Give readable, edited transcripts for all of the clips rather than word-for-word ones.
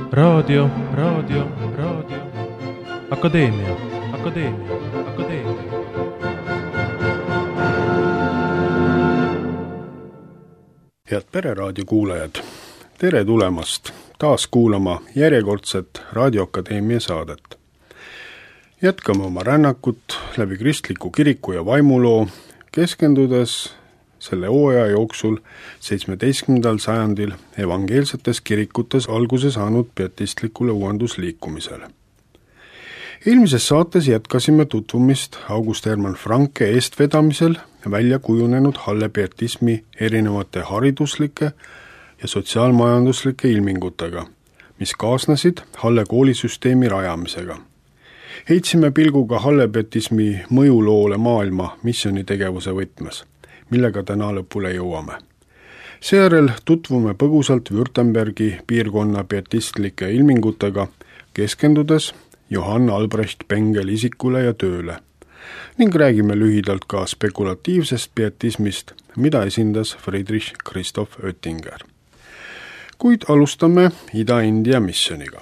Raadio. Akadeemia. Head Pereraadio kuulajad, tere tulemast taas kuulama järjekordset Raadio Akadeemia saadet. Jätkame oma rännakut läbi kristliku kiriku ja vaimuloo, keskendudes selle hooaja jooksul 17. sajandil evangeelsetes kirikutes alguse saanud pietistlikule uuendusliikumisele. Eelmises saates jätkasime tutvumist August Hermann Francke eestvedamisel välja kujunenud Halle pietismi erinevate hariduslike ja sotsiaalmajanduslike ilmingutega, mis kaasnesid Halle koolisüsteemi rajamisega. Heitsime pilguga Halle pietismi mõjuloole maailma missionitegevuse võtmes, millega täna lõpule jõuame. Seejärel tutvume põgusalt Württembergi piirkonna pietistlike ilmingutega, keskendudes Johann Albrecht Bengel isikule ja tööle ning räägime lühidalt ka spekulatiivsest pietismist, mida esindas Friedrich Christoph Oettinger. Kuid alustame Ida-India missioniga.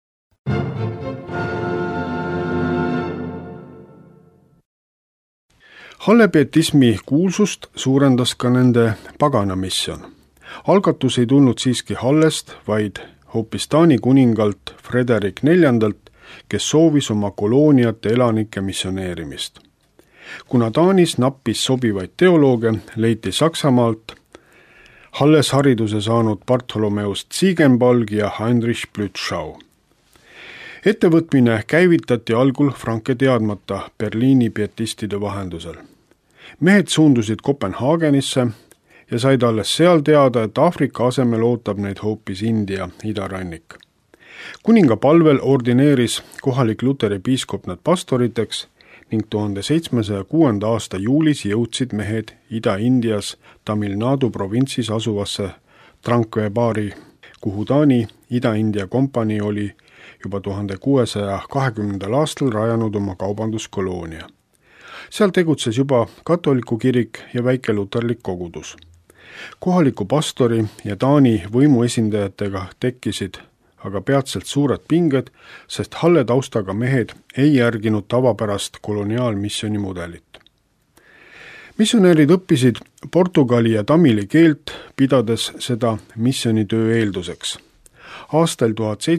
Halle pietismi kuulsust suurendas ka nende pagana mission. Algatus ei tulnud siiski Hallest, vaid hoopis Taani kuningalt Frederik IV, kes soovis oma kolooniate elanike missioneerimist. Kuna Taanis nappis sobivaid teolooge, leiti Saksamaalt Halles hariduse saanud Bartholomeus Ziegenbalg ja Heinrich Blütschau. Ettevõtmine käivitati algul Francke teadmata Berliini pietistide vahendusel. Mehed suundusid Kopenhaagenisse ja said alles seal teada, et Aafrika asemel ootab neid hoopis India idarannik. Kuninga palvel ordineeris kohalik luteri piiskop nad pastoriteks ning 1706. aasta juulis jõudsid mehed Ida-Indias Tamil Nadu provintsis asuvasse Tranquebaari, kuhu Taani Ida-India kompanii oli juba 1620. aastal rajanud oma kaubanduskoloonia. Seal tegutses juba katoliku kirik ja väikeluterlik kogudus. Kohaliku pastori ja Taani võimuesindajatega tekkisid aga peatselt suured pinged, sest Halle taustaga mehed ei järginud tavapärast koloniaalmissioni mudelit. Missionäärid õppisid portugali ja tamili keelt, pidades seda missionitöö eelduseks. Aastal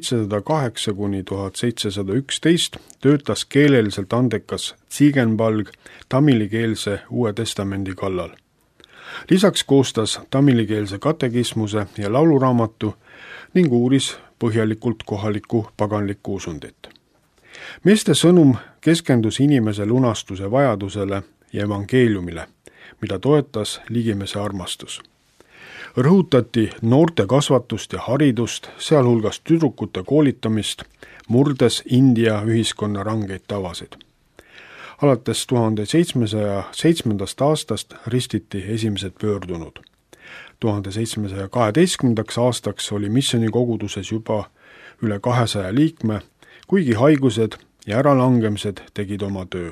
1708–1711 töötas keeleliselt andekas Ziegenbalg tamilikeelse Uue Testamendi kallal. Lisaks koostas tamilikeelse katekismuse ja lauluraamatu ning uuris põhjalikult kohalikku paganlikku usundit. Meeste sõnum keskendus inimese lunastuse vajadusele ja evangeeliumile, mida toetas ligimese armastus. Rõhutati noorte kasvatust ja haridust, sealhulgas tüdrukute koolitamist, murdes India ühiskonna rangeid tavasid. Alates 1707. aastast ristiti esimesed pöördunud. 1712. aastaks oli missionikoguduses juba üle 200 liikme, kuigi haigused ja äralangemised tegid oma töö.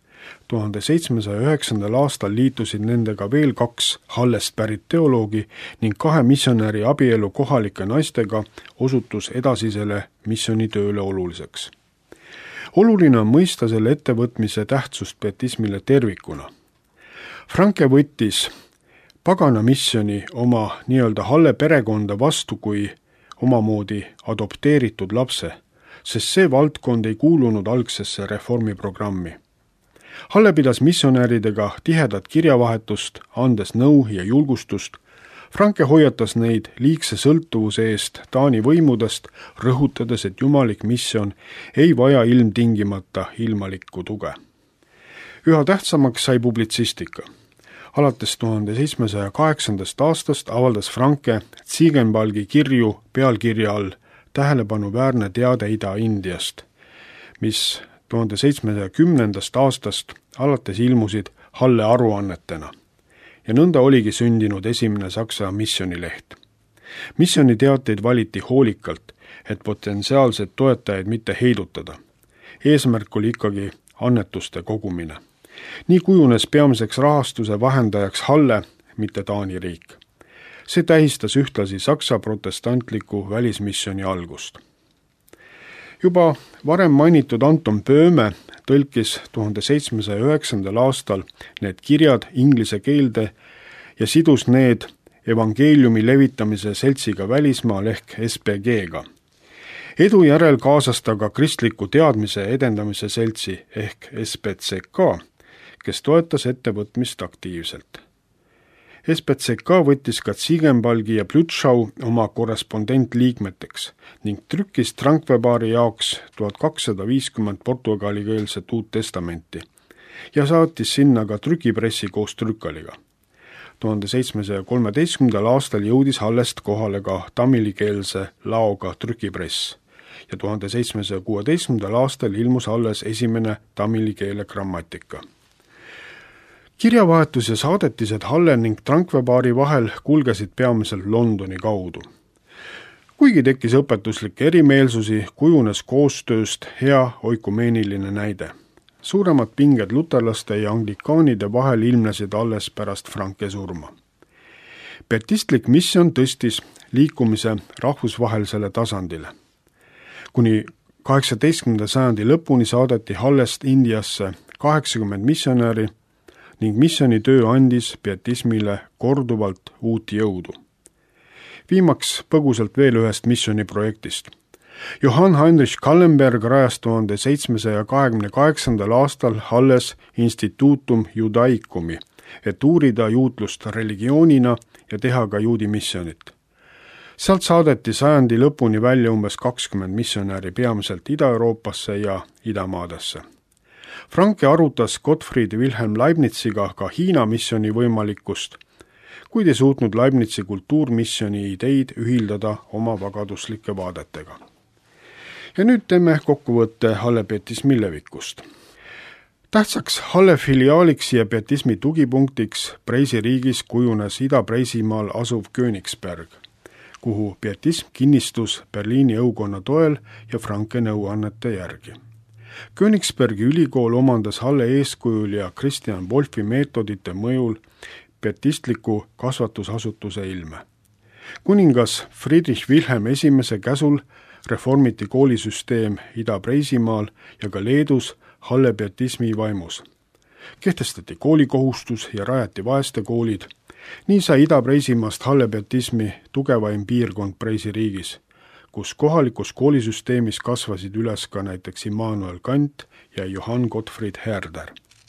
1709. aastal liitusid nendega veel 2 Hallest pärit teoloogi ning 2 missionäri abielu kohalike naistega osutus edasisele missionitööle oluliseks. Oluline on mõista selle ettevõtmise tähtsust pietismile tervikuna. Francke võttis pagana missioni oma nii-öelda Halle perekonda vastu kui omamoodi adopteeritud lapse, sest see valdkond ei kuulunud algsesse reformiprogrammi. Halle pidas missionääridega tihedat kirjavahetust, andes nõu ja julgustust. Francke hoiatas neid liigse sõltuvuse eest Taani võimudest, rõhutades, et jumalik missioon ei vaja ilmtingimata ilmalikku tuge. Üha tähtsamaks sai publitsistika. Alates 1708. aastast avaldas Francke Ziegenbalgi kirju pealkirja all tähelepanuväärne teade Ida-Indiast, mis 1710. aastast alates ilmusid Halle aruannetena ja nõnda oligi sündinud esimene Saksa missionileht. Missioniteateid valiti hoolikalt, et potentsiaalsed toetajaid mitte heidutada. Eesmärk oli ikkagi annetuste kogumine. Nii kujunes peamiseks rahastuse vahendajaks Halle, mitte Taani riik. See tähistas ühtlasi Saksa protestantliku välismissioni algust. Juba varem mainitud Anton Böhme tõlkis 1709. aastal need kirjad inglise keelde ja sidus need evangeeliumi levitamise seltsiga välismaal ehk SPG-ga. Edu järel kaasas ta ka kristliku teadmise edendamise seltsi ehk SPCK, kes toetas ettevõtmist aktiivselt. SPCK võttis ka Ziegenbalgi ja Blütschau oma korrespondentliikmeteks ning trükkis Tranquebaari jaoks 1250 portugalikeelset Uut Testamenti ja saatis sinna ka trükipressi koos trükkaliga. 1713. aastal jõudis Hallest kohale ka tamilikeelse laoga trükipress ja 1716. aastal ilmus alles esimene tamili keele grammatika. Kirjavahetus ja saadetised Halle ning Tranquebaari vahel kulgesid peamiselt Londoni kaudu. Kuigi tekkis õpetuslikke erimeelsusi, kujunes koostööst hea oikumeeniline näide. Suuremad pinged luterlaste ja anglikaanide vahel ilmnesid alles pärast Franke surma. Pietistlik missioon tõstis liikumise rahvusvahelisele tasandile. Kuni 18. sajandi lõpuni saadeti Hallest Indiasse 80 missionäri ning missionitöö andis pietismile korduvalt uut jõudu. Viimaks põgusalt veel ühest missioniprojektist. Johann Heinrich Kallenberg rajas 1728. aastal Halles Institutum Judaicumi, et uurida juutlust religioonina ja teha ka juudi missionit. Sealt saadeti sajandi lõpuni välja umbes 20 missionäri peamiselt Ida-Euroopasse ja Idamaadesse. Franke arutas Gottfried Wilhelm Leibniziga ka Hiina missioni võimalikkust, kuid ei suutnud Leibnizi kultuurmissioni ideid ühildada oma vagaduslike vaadetega. Ja nüüd teeme kokkuvõtte Halle pietismi levikust. Tähtsaks Halle filiaaliks ja pietismi tugipunktiks Preisi riigis kujunes Ida-Preisimaal asuv Königsberg, kuhu pietism kinnistus Berliini õukonna toel ja Franke nõuannete järgi. Königsbergi ülikool omandas Halle eeskujul ja Christian Wolfi meetodite mõjul pietistliku kasvatusasutuse ilme. Kuningas Friedrich Wilhelm I käsul reformiti koolisüsteem Ida-Preisimaal ja ka Leedus Halle pietismi vaimus. Kehtestati koolikohustus ja rajati vaeste koolid. Nii sai Ida-Preisimaast Halle pietismi tugevaim piirkond Preisi riigis, kus kohalikus koolisüsteemis kasvasid üles ka näiteks Immanuel Kant ja Johann Gottfried Herder.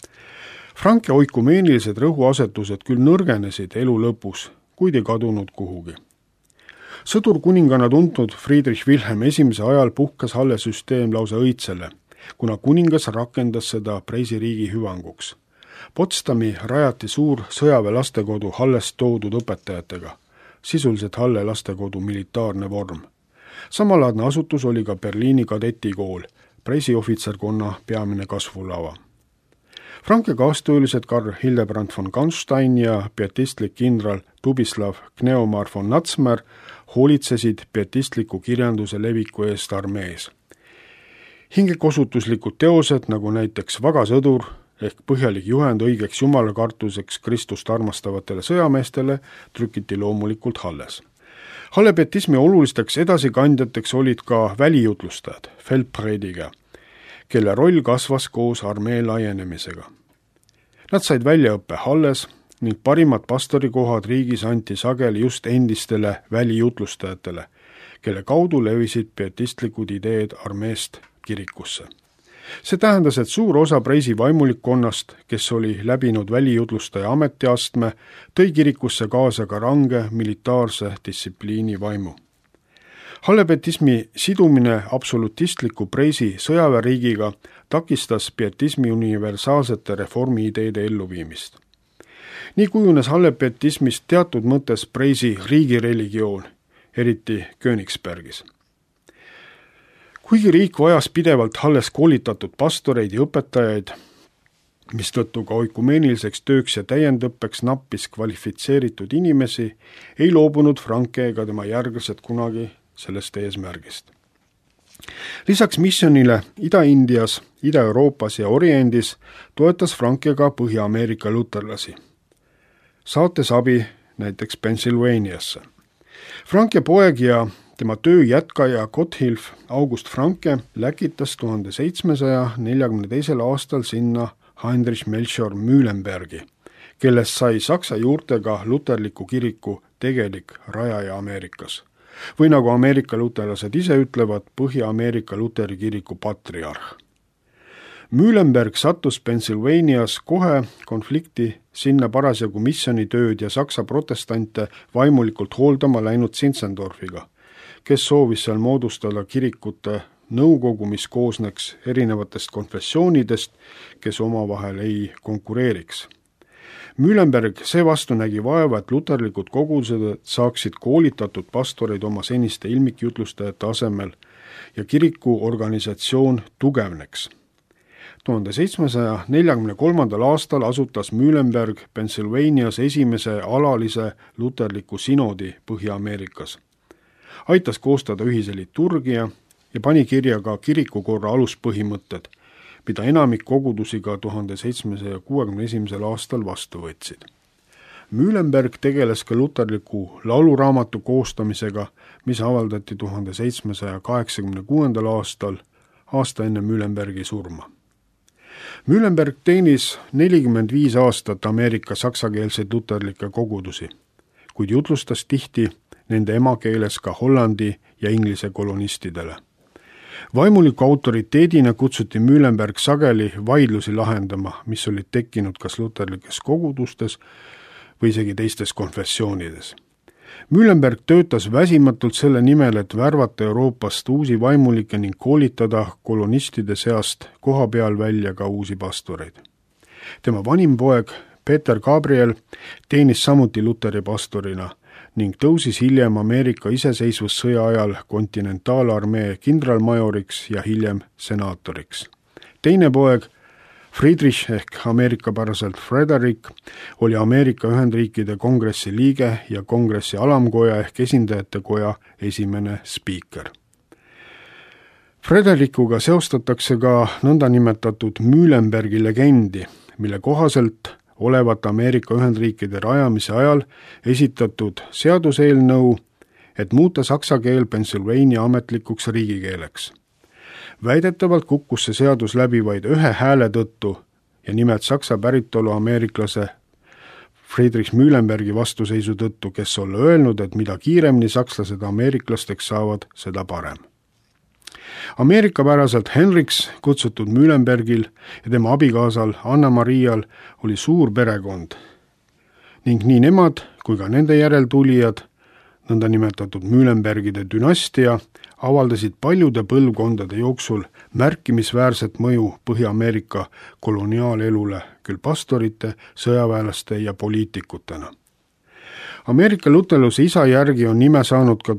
Franke oikumeenilised rõhuasetused küll nõrgenesid elu lõpus, kuid ei kadunud kuhugi. Sõdurkuningana tuntud Friedrich Wilhelm I ajal puhkas Halle süsteem lausa õitsele, kuna kuningas rakendas seda Preisi riigi hüvanguks. Potsdami rajati suur sõjaväelastekodu Hallest toodud õpetajatega, sisuliselt Halle lastekodu militaarne vorm. Samalaadne asutus oli ka Berliini kadetikool, Preisi ohvitserkonna peamine kasvulava. Franke kaastöölised Karl Hildebrand von Ganstein ja pietistlik kindral Tubislav Kneomar von Natsmer hoolitsesid pietistliku kirjanduse leviku eest armees. Hingekosutuslikud teosed, nagu näiteks Vagasõdur ehk põhjalik juhend õigeks jumalakartuseks Kristust armastavatele sõjameestele, trükiti loomulikult Halles. Halle pietismi olulisteks edasikandjateks olid ka välijutlustajad, Feldprediger, kelle roll kasvas koos armee laienemisega. Nad said väljaõppe Halles ning parimad pastorikohad riigis anti sageli just endistele välijutlustajatele, kelle kaudu levisid pietistlikud ideed armeest kirikusse. See tähendas, et suur osa Preisi vaimulikkonnast, kes oli läbinud välijutlustaja ametiastme, tõi kirikusse kaasa ka range militaarse distsipliini vaimu. Halle pietismi sidumine absolutistliku Preisi sõjaväeriigiga takistas pietismi universaalsete reformi-ideede elluviimist. Nii kujunes Halle pietismist teatud mõttes Preisi riigireligioon, eriti Königsbergis. Kuigi riik vajas pidevalt Halles koolitatud pastoreid ja õpetajaid, mistõttu ka oikumeenilseks tööks ja täiendõppeks nappis kvalifitseeritud inimesi, ei loobunud Franke ega tema järglased kunagi sellest eesmärgist. Lisaks missionile Ida-Indias, Ida-Euroopas ja Oriendis toetas Franke ka Põhja-Ameerika luterlasi, saates abi näiteks Pennsylvaniasse. Franke poeg ja Tema töö jätkaja Gotthilf August Franke läkitas 1742. aastal sinna Heinrich Melchior Mühlenbergi, kellest sai saksa juurtega luterliku kiriku tegelik rajaja Ameerikas. Või nagu Ameerika luterlased ise ütlevad, Põhja-Ameerika luteri kiriku patriarh. Mühlenberg sattus Pennsylvanias kohe konflikti sinna parasjagu missionitööd ja saksa protestante vaimulikult hooldama läinud Zinzendorfiga, kes soovis seal moodustada kirikute nõukogu, mis koosneks erinevatest konfessioonidest, kes omavahel ei konkureeriks. Mühlenberg seevastu nägi vaeva, et luterlikud kogudused saaksid koolitatud pastoreid oma seniste ilmikjutlustajate asemel ja kiriku organisatsioon tugevneks. 1743. aastal asutas Mühlenberg Pennsylvanias esimese alalise luterliku sinodi Põhja-Ameerikas. Aitas koostada ühise liturgia ja pani kirja ka kirikukorra aluspõhimõtted, mida enamik kogudusi ka 1761. aastal vastu võtsid. Mühlenberg tegeles ka luterliku lauluraamatu koostamisega, mis avaldati 1786. aastal, aasta enne Mühlenbergi surma. Mühlenberg teenis 45 aastat Ameerika saksakeelseid luterlikke kogudusi, kuid jutlustas tihti nende emakeeles ka hollandi ja inglise kolonistidele. Vaimuliku autoriteedina kutsuti Mühlenberg sageli vaidlusi lahendama, mis olid tekkinud kas luterlikes kogudustes või isegi teistes konfessioonides. Mühlenberg töötas väsimatult selle nimel, et värvata Euroopast uusi vaimulikke ning koolitada kolonistide seast koha peal välja ka uusi pastoreid. Tema vanim poeg Peter Gabriel teenis samuti luteri pastorina ning tõusis hiljem Ameerika iseseisvussõja ajal kontinentaalarmee kindralmajoriks ja hiljem senaatoriks. Teine poeg, Friedrich ehk ameerikapäraselt Frederick, oli Ameerika Ühendriikide kongressi liige ja kongressi alamkoja ehk esindajate koja esimene spiiker. Frederickuga seostatakse ka nõndanimetatud Mühlenbergi legendi, mille kohaselt olevat Ameerika Ühendriikide rajamise ajal esitatud seaduseelnõu, et muuta saksa keel Pennsylvania ametlikuks riigikeeleks. Väidetavalt kukkus see seadus läbi vaid ühe hääle tõttu ja nimelt saksa päritolu ameeriklase Friedrich Mühlenbergi vastuseisu tõttu, kes olla öelnud, et mida kiiremini sakslased ameeriklasteks saavad, seda parem. Ameerikapäraselt Henriks kutsutud Mühlenbergil ja tema abikaasal Anna-Marial oli suur perekond ning nii nemad kui ka nende järeltulijad, nõndanimetatud Mühlenbergide dünastia, avaldasid paljude põlvkondade jooksul märkimisväärset mõju Põhja-Ameerika koloniaalelule, küll pastorite, sõjaväelaste ja poliitikutena. Ameerika luterluse isa järgi on nime saanud ka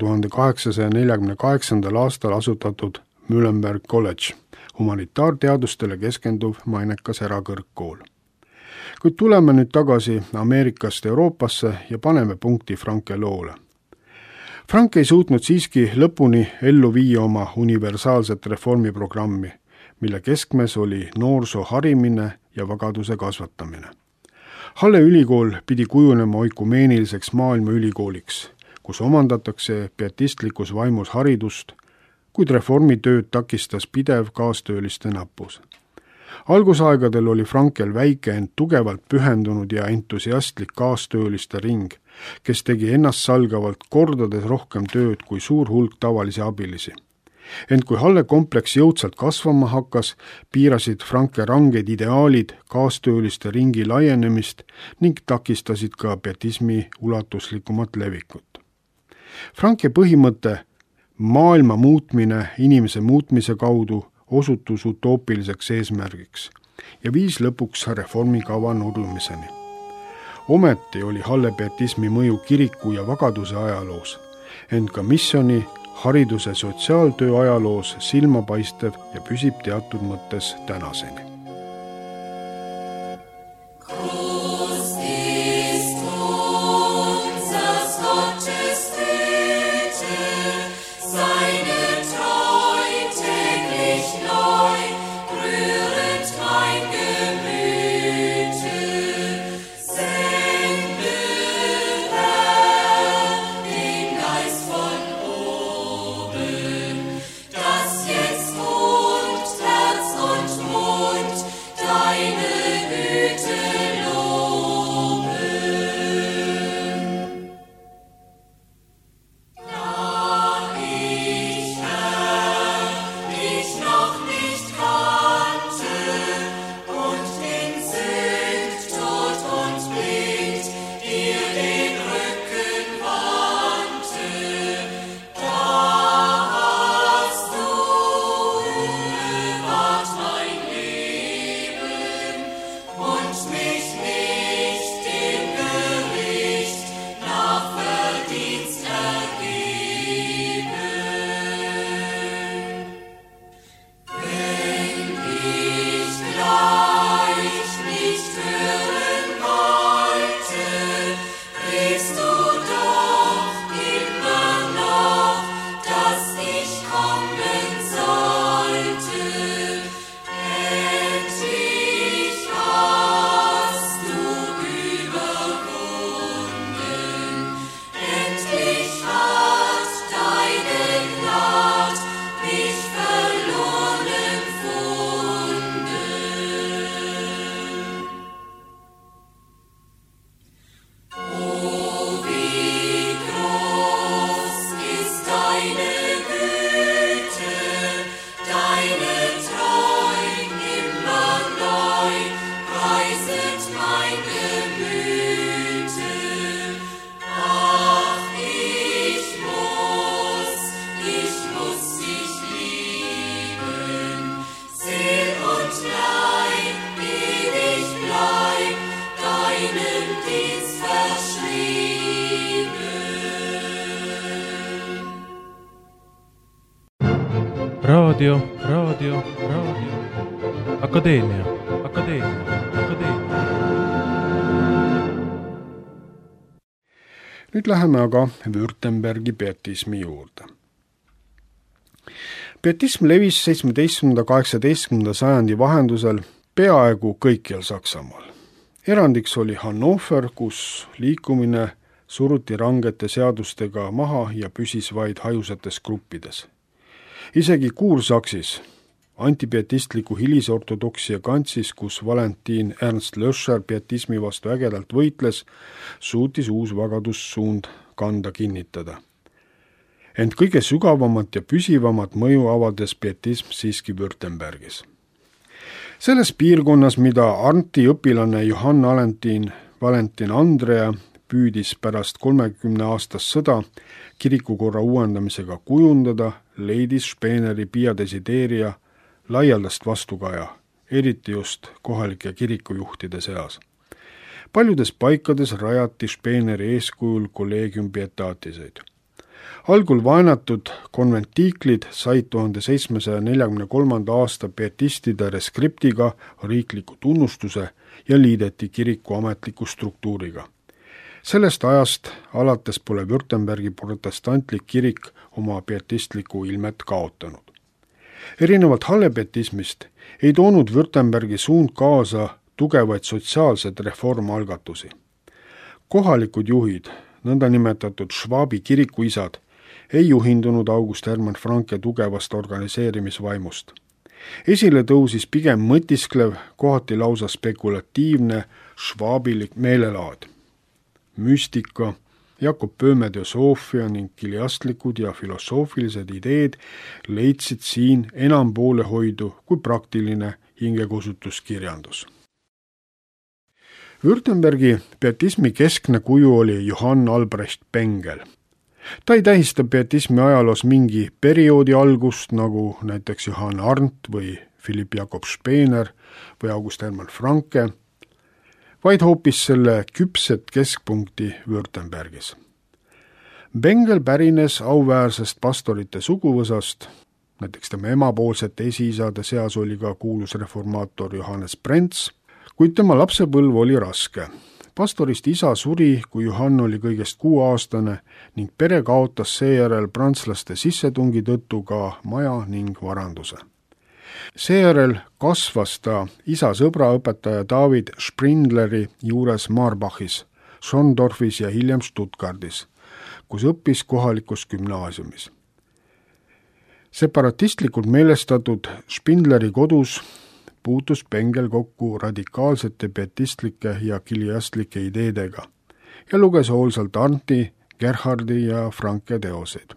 1848. aastal asutatud Mühlenberg College, humanitaarteadustele keskenduv mainekas erakõrgkool. Kuid tuleme nüüd tagasi Ameerikast Euroopasse ja paneme punkti Franke loole. Frank ei suutnud siiski lõpuni ellu viia oma universaalset reformiprogrammi, mille keskmes oli noorsoo harimine ja vagaduse kasvatamine. Halle ülikool pidi kujunema oikumeeniliseks maailmaülikooliks, kus omandatakse pietistlikus vaimus haridust, kuid reformitööd takistas pidev kaastööliste nappus. Algusaegadel oli Frankel väike, ent tugevalt pühendunud ja entusiastlik kaastööliste ring, kes tegi ennastsalgavalt kordades rohkem tööd kui suur hulk tavalisi abilisi. Ent kui Halle kompleks jõudsalt kasvama hakkas, piirasid Franke ranged ideaalid kaastööliste ringi laienemist ning takistasid ka pietismi ulatuslikumat levikut. Franke põhimõte maailma muutmine inimese muutmise kaudu osutus utoopiliseks eesmärgiks ja viis lõpuks reformikava nurjumiseni. Ometi oli Halle pietismi mõju kiriku ja vagaduse ajaloos, ent ka missioni, hariduse sotsiaaltöö ajaloos silmapaistev ja püsib teatud mõttes tänaseni. Raadio. Akadeemia. Nüüd läheme aga Württembergi pietismi juurde. Pietism levis 17.–18. sajandi vahendusel peaaegu kõikjal Saksamaal. Erandiks oli Hannover, kus liikumine suruti rangete seadustega maha ja püsis vaid hajusates gruppides. Isegi Kuursaksis, antipietistliku hilisortodoksia kantsis, kus Valentin Ernst Löscher pietismi vastu ägedalt võitles, suutis uus vagadussuund kanda kinnitada. Ent kõige sügavamat ja püsivamat mõju avaldas pietism siiski Württembergis. Selles piirkonnas, mida Arnti õpilane Johann Valentin Andrea püüdis pärast 30-aastast sõda kirikukorra uuendamisega kujundada, leidis Speeneri Pia Desideria laialdast vastukaja, eriti just kohalike kirikujuhtide seas. Paljudes paikades rajati Speeneri eeskujul Collegium Pietatiseid. Algul vaenatud konventiiklid said 1743. aasta pietistide reskriptiga riikliku tunnustuse ja liideti kiriku ametliku struktuuriga. Sellest ajast alates pole Württembergi protestantlik kirik oma pietistliku ilmet kaotanud. Erinevalt hallepietismist ei toonud Württembergi suund kaasa tugevaid sotsiaalsed reformalgatusi. Kohalikud juhid, nõndanimetatud Schwabi kirikuisad, ei juhindunud August Hermann Franke tugevast organiseerimisvaimust. Esile tõusis pigem mõtisklev, kohati lausa spekulatiivne schwabilik meelelaad. Müstika, Jakob Böhme teosoofia ning kiliastlikud ja filosoofilised ideed leidsid siin enam poolehoidu kui praktiline hingekosutuskirjandus. Württembergi pietismi keskne kuju oli Johann Albrecht Bengel. Ta ei tähista pietismi ajaloos mingi perioodi algust, nagu näiteks Johann Arndt või Philipp Jakob Spener või August Hermann Franke, vaid hoopis selle küpset keskpunkti Württembergis. Bengel pärines auväärsest pastorite suguvõsast, näiteks tema emapoolsete esiisade seas oli ka kuulus reformaator Johannes Brents, kuid tema lapsepõlv oli raske. Pastorist isa suri, kui Johann oli kõigest 6-aastane ning pere kaotas seejärel prantslaste sissetungi tõttu ka maja ning varanduse. Seejärel kasvas ta isa sõbraõpetaja David Sprindleri juures Marbachis, Schondorfis ja hiljem Stuttgardis, kus õppis kohalikus gümnaasiumis. Separatistlikult meelestatud Spindleri kodus puutus Bengel kokku radikaalsete pietistlike ja kiliastlike ideedega ja luges hoolsalt Arnti, Gerhardi ja Franke teoseid.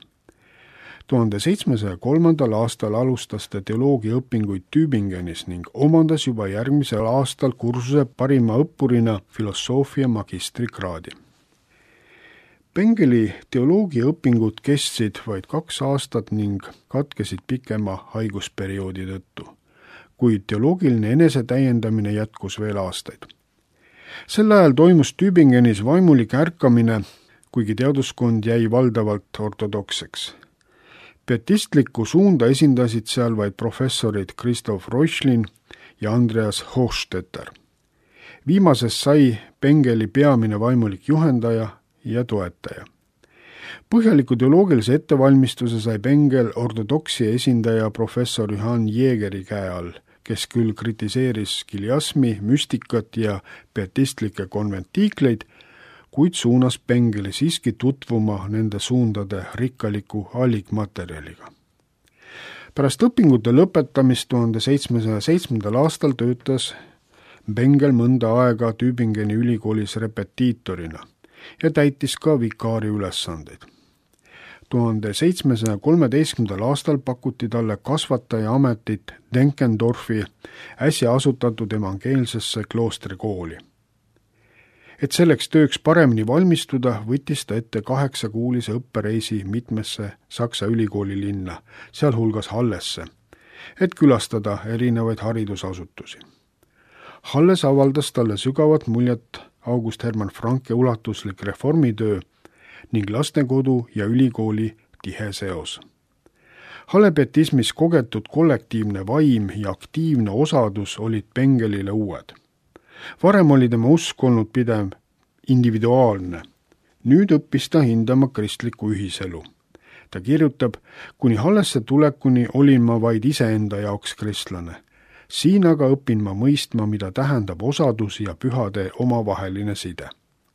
1703. aastal alustas ta teoloogiaõpinguid Tübingenis ning omandas juba järgmisel aastal kursuse parima õppurina filosoofia magistrikraadi. Bengeli teoloogiaõpingud kestsid vaid 2 aastat ning katkesid pikema haigusperioodi tõttu, kuid teoloogiline enesetäiendamine jätkus veel aastaid. Sel ajal toimus Tübingenis vaimulik ärkamine, kuigi teaduskond jäi valdavalt ortodokseks. Pietistlikku suunda esindasid seal vaid professorid Christoph Reuchlin ja Andreas Hochstetter. Viimasest sai Bengeli peamine vaimulik juhendaja ja toetaja. Põhjaliku teoloogilise ettevalmistuse sai Bengel ortodoksia esindaja professor Johann Jägeri käe all, kes küll kritiseeris kiliasmi, müstikat ja pietistlikke konventiikleid, kuid suunas Bengeli siiski tutvuma nende suundade rikkaliku allikmaterjaliga. Pärast õpingute lõpetamist 1707. aastal töötas Bengel mõnda aega Tübingeni ülikoolis repetiitorina ja täitis ka vikaari ülesandeid. 1713. aastal pakuti talle kasvataja ametit Denkendorfi äsja asutatud evangeelsesse kloostrikooli. Et selleks tööks paremini valmistuda, võttis ta ette 8-kuulise õppereisi mitmesse Saksa ülikooli linna, sealhulgas Hallesse, et külastada erinevaid haridusasutusi. Halles avaldas talle sügavat muljet August Hermann Franke ulatuslik reformitöö ning lastekodu ja ülikooli tihe seos. Halle pietismis kogetud kollektiivne vaim ja aktiivne osadus olid Bengelile uued. Varem oli tema usk olnud pidev individuaalne. Nüüd õppis ta hindama kristlikku ühiselu. Ta kirjutab, kuni Hallesse tulekuni olin ma vaid iseenda jaoks kristlane. Siin aga õpin ma mõistma, mida tähendab osadus ja pühade omavaheline side.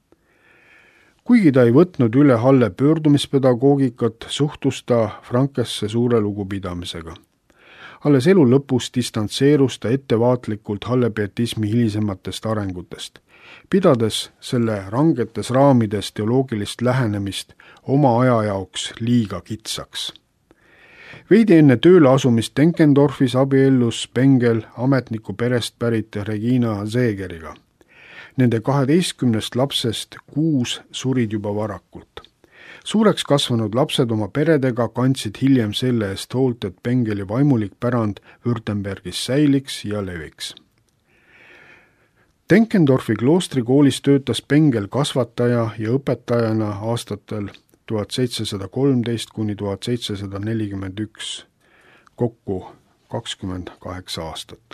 Kuigi ta ei võtnud üle Halle pöördumispedagoogikat, suhtus ta Frankesse suure lugupidamisega. Alles elu lõpus distantseerus ta ettevaatlikult Halle pietismi hilisematest arengutest, pidades selle rangetes raamides teoloogilist lähenemist oma aja jaoks liiga kitsaks. Veidi enne tööle asumist Denkendorfis abiellus Bengel ametniku perest pärit Regina Seegeriga. Nende 12 lapsest 6 surid juba varakult. Suureks kasvanud lapsed oma peredega kandsid hiljem selle eest hoolt, et Bengeli vaimulik pärand Württembergis säiliks ja leviks. Denkendorfi kloostrikoolis töötas Bengel kasvataja ja õpetajana aastatel 1713 kuni 1741, kokku 28 aastat.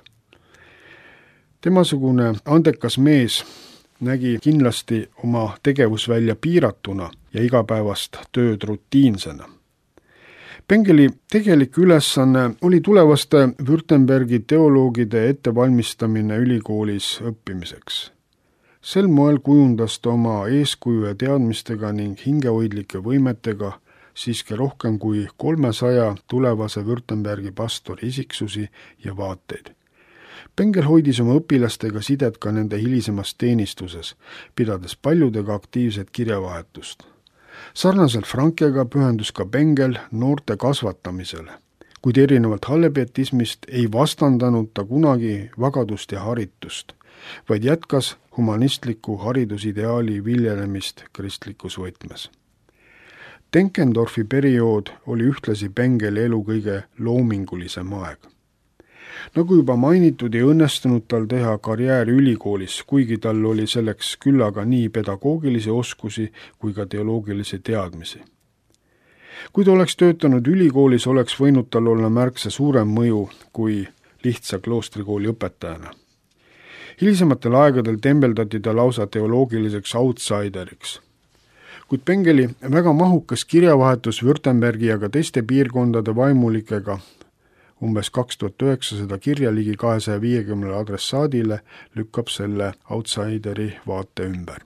Temasugune andekas mees nägi kindlasti oma tegevusvälja piiratuna ja igapäevast tööd rutiinsena. Bengeli tegelik ülesanne oli tulevaste Württembergi teoloogide ettevalmistamine ülikoolis õppimiseks. Sel moel kujundas ta oma eeskuju ja teadmistega ning hingehoidlike võimetega siiski rohkem kui 300 tulevase Württembergi pastori isiksusi ja vaateid. Bengel hoidis oma õpilastega sidet ka nende hilisemas teenistuses, pidades paljudega aktiivset kirjavahetust. Sarnaselt Frankega pühendus ka Bengel noorte kasvatamisele, kuid erinevalt Halle pietismist ei vastandanud ta kunagi vagadust ja haritust, vaid jätkas humanistliku haridusideaali viljelemist kristlikus võtmes. Denkendorfi periood oli ühtlasi Bengeli elu kõige loomingulisem aeg. Nagu juba mainitud, ei õnnestunud tal teha karjääri ülikoolis, kuigi tal oli selleks küllaga nii pedagoogilisi oskusi kui ka teoloogilisi teadmisi. Kui ta oleks töötanud ülikoolis, oleks võinud tal olla märksa suurem mõju kui lihtsa kloostrikooli õpetajana. Hilisematel aegadel tembeldati ta lausa teoloogiliseks outsideriks. Kuid Bengeli väga mahukas kirjavahetus Württembergi ja ka teiste piirkondade vaimulikega, umbes 2900 kirja ligi 250 adressaadile, lükkab selle outsideri vaate ümber.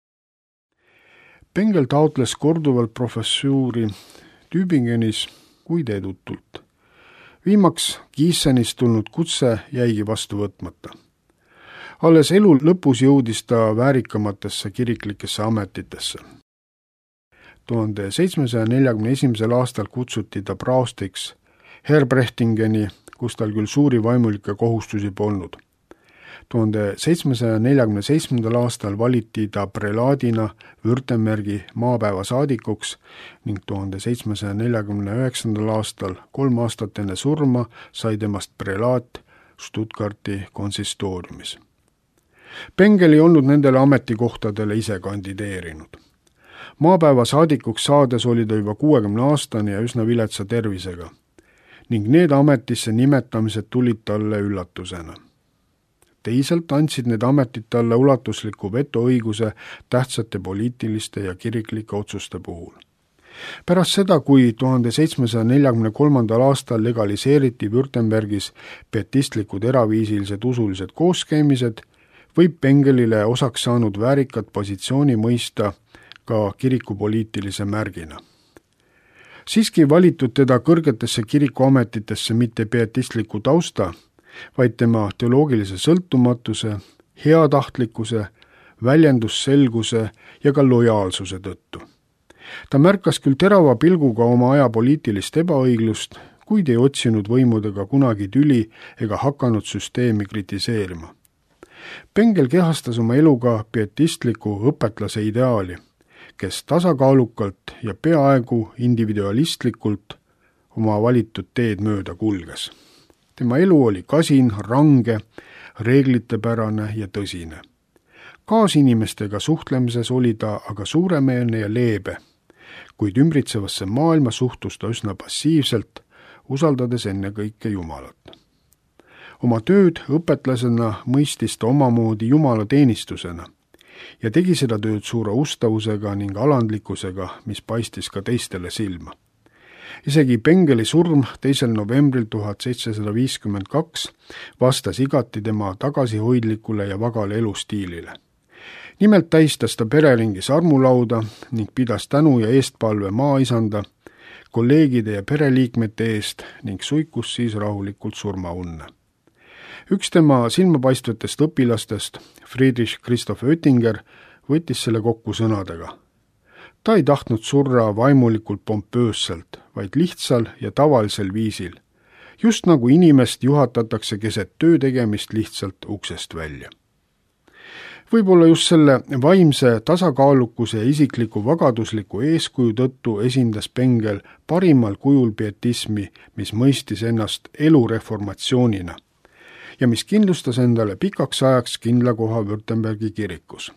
Bengel taotles korduvalt professuuri Tübingenis, kuid edutult. Viimaks Gießenist tulnud kutse jäigi vastu võtmata. Alles elu lõpus jõudis ta väärikamatesse kiriklikesse ametitesse. 1741. aastal kutsuti ta praostiks Herbrectingeni, kus tal küll suuri vaimulikke kohustusi polnud. 1747. aastal valiti ta prelaadina Württembergi maapäeva saadikuks ning 1749. aastal, 3 aastat enne surma, sai temast prelaat Stuttgarti konsistooriumis. Bengel ei olnud nendele ametikohtadele ise kandideerinud. Maapäeva saadikuks saades oli ta juba 60-aastane ja üsna viletsa tervisega ning need ametisse nimetamised tulid talle üllatusena. Teisalt andsid need ametid talle ulatusliku vetoõiguse tähtsate poliitiliste ja kiriklike otsuste puhul. Pärast seda, kui 1743. aastal legaliseeriti Württembergis pietistlikud eraviisilised usulised kooskäimised, võib Bengelile osaks saanud väärikat positsiooni mõista ka kirikupoliitilise märgina. Siiski valitud teda kõrgetesse kirikuametitesse mitte pietistliku tausta, vaid tema teoloogilise sõltumatuse, heatahtlikkuse, väljendusselguse ja ka lojaalsuse tõttu. ta märkas küll terava pilguga oma aja poliitilist ebaõiglust, kuid ei otsinud võimudega kunagi tüli ega hakanud süsteemi kritiseerima. Bengel kehastas oma eluga pietistliku õpetlase ideaali, kes tasakaalukalt ja peaaegu individualistlikult oma valitud teed mööda kulges. Tema elu oli kasin, range, reeglitepärane ja tõsine. Kaasinimestega suhtlemises oli ta aga suuremeelne ja leebe, kuid ümbritsevasse maailma suhtus ta üsna passiivselt, usaldades ennekõike Jumalat. Oma tööd õpetlasena mõistis ta omamoodi Jumala teenistusena ja tegi seda tööd suure ustavusega ning alandlikkusega, mis paistis ka teistele silma. Isegi Bengeli surm 2. novembril 1752 vastas igati tema tagasihoidlikule ja vagale elustiilile. Nimelt tähistas ta pereringis armulauda ning pidas tänu ja eestpalve maaisanda, kolleegide ja pereliikmete eest ning suikus siis rahulikult surmaunne. Üks tema silmapaistvatest õpilastest, Friedrich Christoph Oettinger, võttis selle kokku sõnadega. Ta ei tahtnud surra vaimulikult pompöösselt, vaid lihtsal ja tavalisel viisil, just nagu inimest juhatatakse keset töö tegemist lihtsalt uksest välja. Võib-olla just selle vaimse tasakaalukuse ja isikliku vagadusliku eeskuju tõttu esindas Bengel parimal kujul pietismi, mis mõistis ennast elureformatsioonina ja mis kindlustas endale pikaks ajaks kindla koha Württembergi kirikus.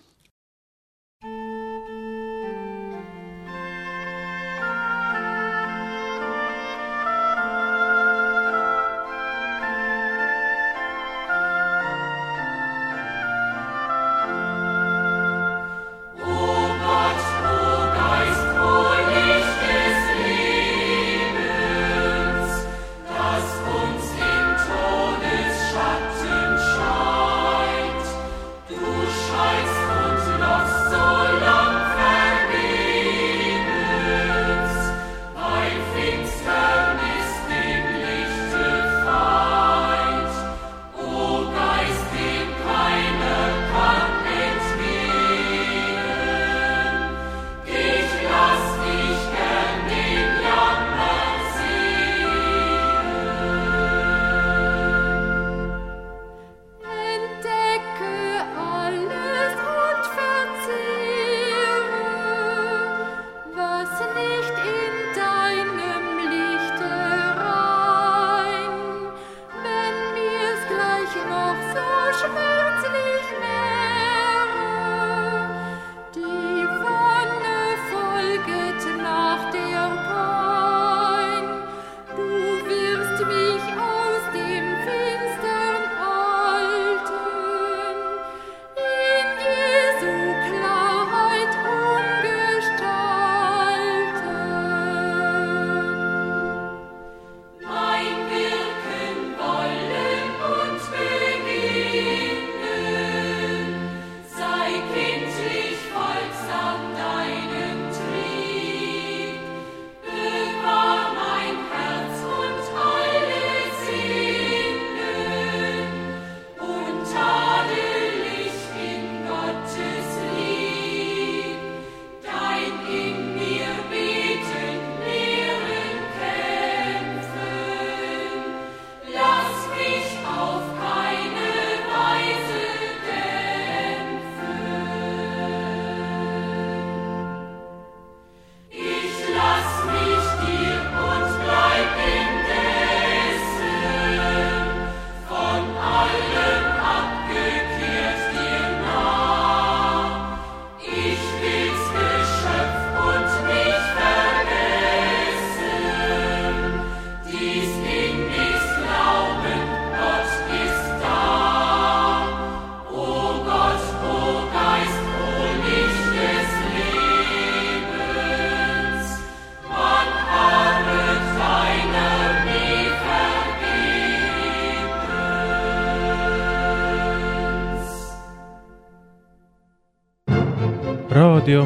raadio,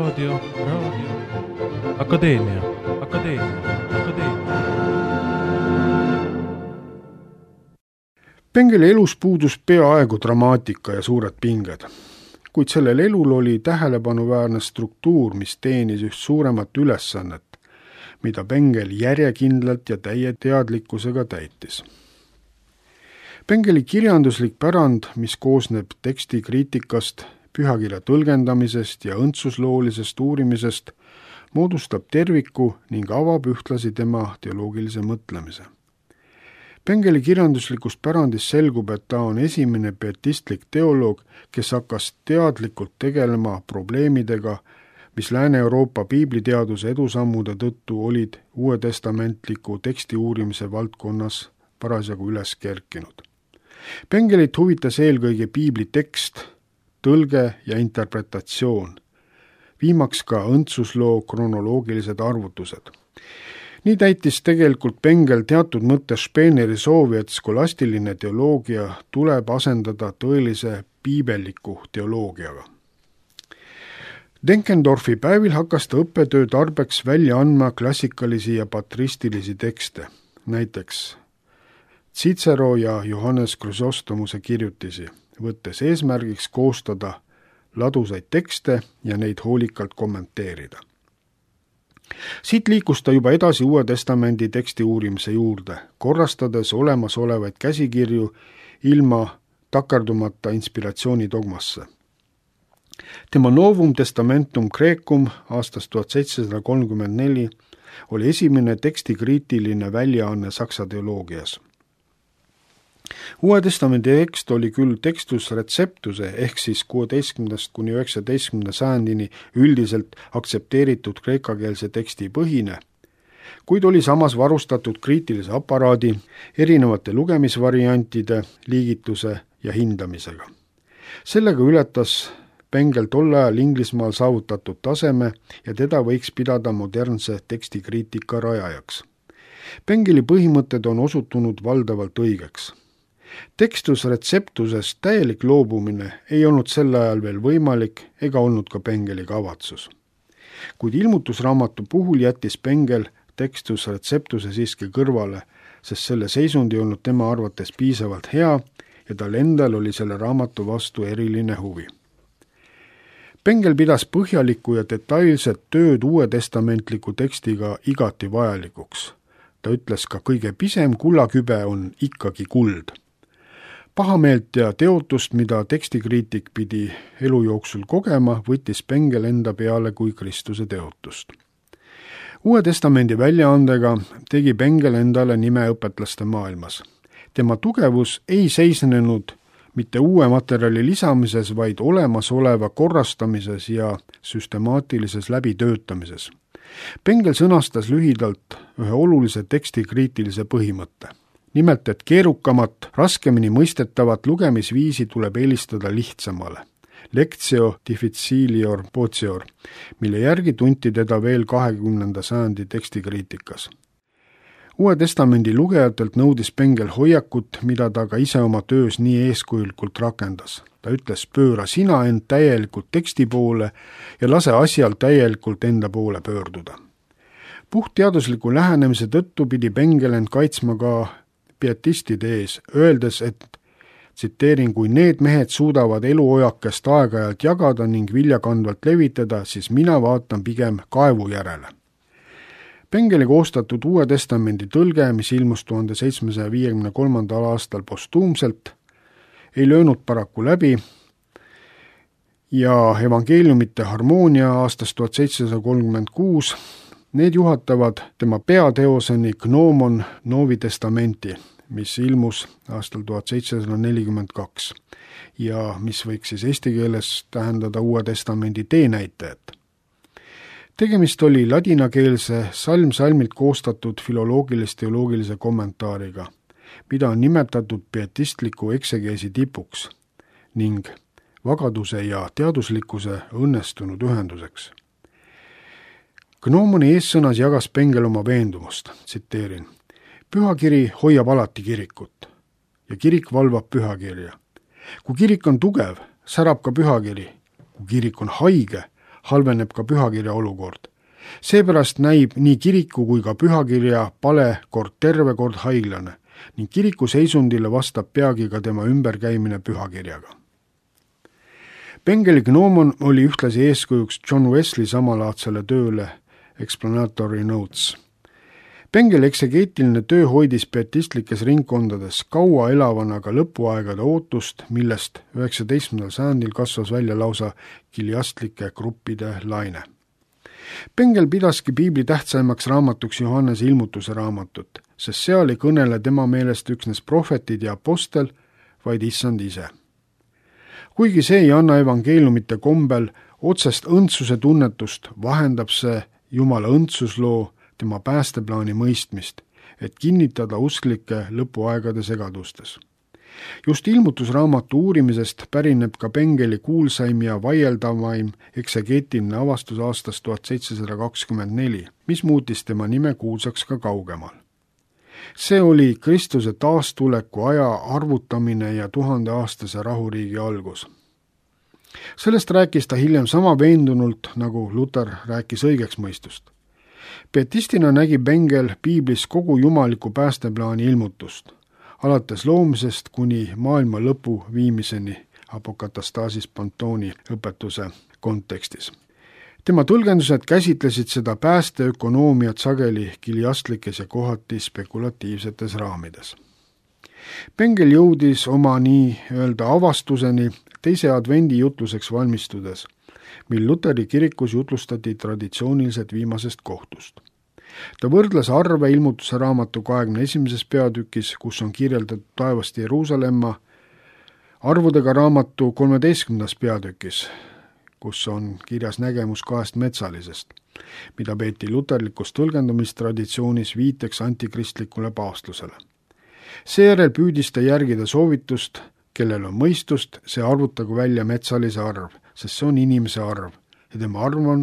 Akadeemia. Bengeli elus puudus peaaegu dramaatika ja suured pinged. kuid sellel elul oli tähelepanuväärne struktuur, mis teenis üht suuremat ülesannet, mida Bengel järjekindlalt ja täie teadlikkusega täitis. Bengeli kirjanduslik pärand, mis koosneb teksti kriitikast, pühakirja tõlgendamisest ja õndsusloolisest uurimisest, moodustab terviku ning avab ühtlasi tema teoloogilise mõtlemise. Bengeli kirjanduslikust pärandist selgub, et ta on esimene pietistlik teoloog, kes hakkas teadlikult tegelema probleemidega, mis Lääne-Euroopa piibliteaduse edusammude tõttu olid Uue Testamentliku teksti uurimise valdkonnas parasjagu üles kerkinud. Bengelit huvitas eelkõige piibli tekst, tõlge ja interpretatsioon, viimaks ka õndsusloo kronoloogilised arvutused. Nii täitis tegelikult Bengel teatud mõttes Speeneri soovi, et skolastiline teoloogia tuleb asendada tõelise piibelliku teoloogiaga. Denkendorfi päevil hakkas ta õppetöö tarbeks välja andma klassikalisi ja patristilisi tekste, näiteks Cicero ja Johannes Chrysostomuse kirjutisi, võttes eesmärgiks koostada ladusaid tekste ja neid hoolikalt kommenteerida. Siit liikus ta juba edasi Uue Testamendi teksti uurimise juurde, korrastades olemasolevaid käsikirju ilma takerdumata inspiratsioonidogmasse. Tema Novum Testamentum Graecum aastast 1734 oli esimene tekstikriitiline väljaanne saksa teoloogias. Uue Testamendi tekst oli küll textus receptuse ehk siis 16. kuni 19. sajandini üldiselt aktsepteeritud kreekakeelse teksti põhine, kuid oli samas varustatud kriitilise aparaadi, erinevate lugemisvariantide, liigituse ja hindamisega. Sellega ületas Bengel tol ajal Inglismaal saavutatud taseme ja teda võiks pidada modernse tekstikriitika rajajaks. Bengeli põhimõtted on osutunud valdavalt õigeks. Textus receptusest täielik loobumine ei olnud sel ajal veel võimalik ega olnud ka Bengeli kavatsus. Kuid ilmutusraamatu puhul jättis Bengel textus receptuse siiski kõrvale, sest selle seisund ei olnud tema arvates piisavalt hea ja tal endal oli selle raamatu vastu eriline huvi. Bengel pidas põhjalikku ja detailset tööd Uue Testamentliku tekstiga igati vajalikuks. Ta ütles ka kõige pisem kullakübe on ikkagi kuld. Pahameelt ja teotust, mida tekstikriitik pidi elu jooksul kogema, võttis Bengel enda peale kui Kristuse teotust. Uue Testamendi väljaandega tegi Bengel endale nime õpetlaste maailmas. Tema tugevus ei seisnenud mitte uue materjali lisamises, vaid olemasoleva korrastamises ja süstemaatilises läbitöötamises. Bengel sõnastas lühidalt ühe olulise tekstikriitilise põhimõtte. Nimelt, et keerukamat, raskemini mõistetavat lugemisviisi tuleb eelistada lihtsamale. Lectio difficilior potior, mille järgi tunti teda veel 20. sajandi tekstikriitikas. Uue Testamendi lugejatelt nõudis Bengel hoiakut, mida ta ka ise oma töös nii eeskujulikult rakendas. Ta ütles, pööra sina end täielikult teksti poole ja lase asjal täielikult enda poole pöörduda. Puhtteadusliku lähenemise tõttu pidi Bengel end kaitsma ka pietistide ees, öeldes, et tsiteerin, kui need mehed suudavad eluojakest aeg-ajalt jagada ning viljakandvalt levitada, siis mina vaatan pigem kaevu järele. Bengeli koostatud Uue Testamendi tõlge, mis ilmus 1753. aastal postuumselt, ei löönud paraku läbi ja evangeeliumite harmoonia aastast 1736, need juhatavad tema peateoseni Gnomon Novi Testamenti, mis ilmus aastal 1742 ja mis võiks siis eesti keeles tähendada Uue Testamendi teenäitajat. Tegemist oli ladinakeelse salm-salmilt koostatud filoloogilist-teoloogilise kommentaariga, mida on nimetatud pietistliku eksegeesi tipuks ning vagaduse ja teaduslikkuse õnnestunud ühenduseks. Gnomoni eessõnas jagas Bengel oma veendumust, tsiteerin, pühakiri hoiab alati kirikut ja kirik valvab pühakirja. Kui kirik on tugev, särab ka pühakiri. Kui kirik on haige, halveneb ka pühakirja olukord. Seepärast näib nii kiriku kui ka pühakirja pale kord terve, kord haiglane ning kiriku seisundile vastab peagi ka tema ümberkäimine pühakirjaga. Bengeli gnoomon oli ühtlasi eeskujuks John Wesley samalaadsele tööle Explanatory Notes. Bengeli eksegeetiline töö hoidis pietistlikes ringkondades kaua elavana ka lõpuaegade ootust, millest 19. sajandil kasvas välja lausa kiliastlike gruppide laine. Bengel pidaski piibli tähtsaimaks raamatuks Johannese ilmutuse raamatut, sest seal ei kõnele tema meelest üksnes prohvetid ja apostel, vaid issand ise. Kuigi see ei anna evangeeliumite kombel otsest õndsuse tunnetust, vahendab see Jumala õndsusloo tema päästeplaani mõistmist, et kinnitada usklikke lõpuaegade segadustes. Just ilmutusraamatu uurimisest pärineb ka Bengeli kuulsaim ja vaieldavaim eksegeetiline avastus aastast 1724, mis muutis tema nime kuulsaks ka kaugemal. See oli Kristuse taastuleku aja arvutamine ja 1000-aastase rahuriigi algus. Sellest rääkis ta hiljem sama veendunult, nagu Luter rääkis õigeksmõistust. Pietistina nägi Bengel piiblis kogu jumaliku päästeplaani ilmutust, alates loomisest kuni maailma lõpu viimiseni apokatastaasis Pantoni õpetuse kontekstis. Tema tõlgendused käsitlesid seda päästeökonoomiat sageli kiliastlikes ja kohati spekulatiivsetes raamides. Bengel jõudis oma nii-öelda avastuseni teise advendi jutluseks valmistudes, mil Luteri kirikus jutlustati traditsiooniliselt viimasest kohtust. Ta võrdles arve ilmutuse raamatu 21. peatükis, kus on kirjeldatud taevast Jeruusalemma, arvudega raamatu 13. peatükis, kus on kirjas nägemus 2 metsalisest, mida peeti luterlikus tõlgendamistraditsioonis viiteks antikristlikule paavstlusele. Seejärel püüdis ta järgida soovitust, kellel on mõistust, see arvutagu välja metsalise arv, sest see on inimese arv ja tema arv on